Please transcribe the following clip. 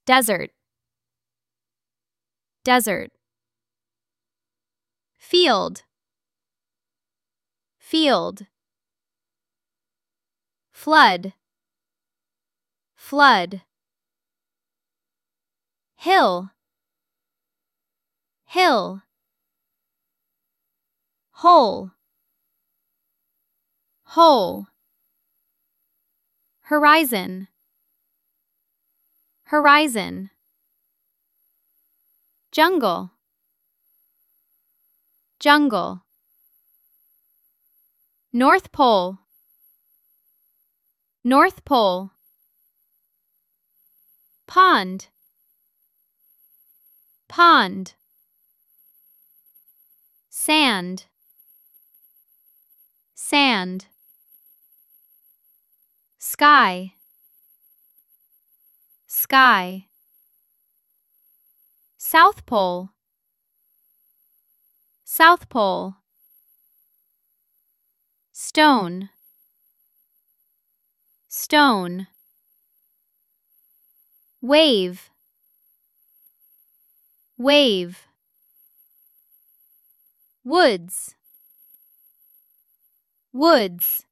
desert, desert. Field, field. Flood, flood. Hill, hill. Hole, hole. Horizon, horizon. Jungle, jungle. North Pole, North Pole. Pond, pond. Sand, sand. Sky, sky. South Pole, South Pole. Stone, stone. Wave, wave. Woods, woods.